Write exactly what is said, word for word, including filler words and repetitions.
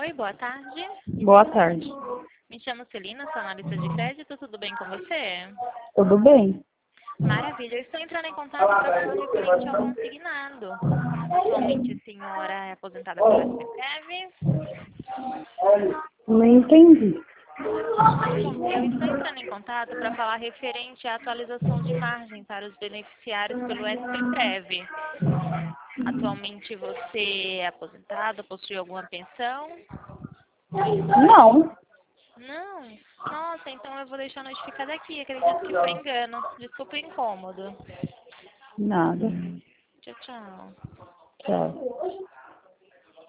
Oi, boa tarde. Boa tarde. Me chamo Celina, sou analista de crédito. Tudo bem com você? Tudo bem? Maravilha. Eu estou entrando em contato para falar referente ao consignado. Atualmente a senhora é aposentada pelo S P Prev? Não entendi. Bom, eu estou entrando em contato para falar referente à atualização de margem para os beneficiários pelo S P Prev. Atualmente você é aposentado, possui alguma pensão? Não. Não? Nossa, então eu vou deixar notificado aqui. Acredito que foi engano. Desculpa o incômodo. Nada. Tchau, tchau. Tchau.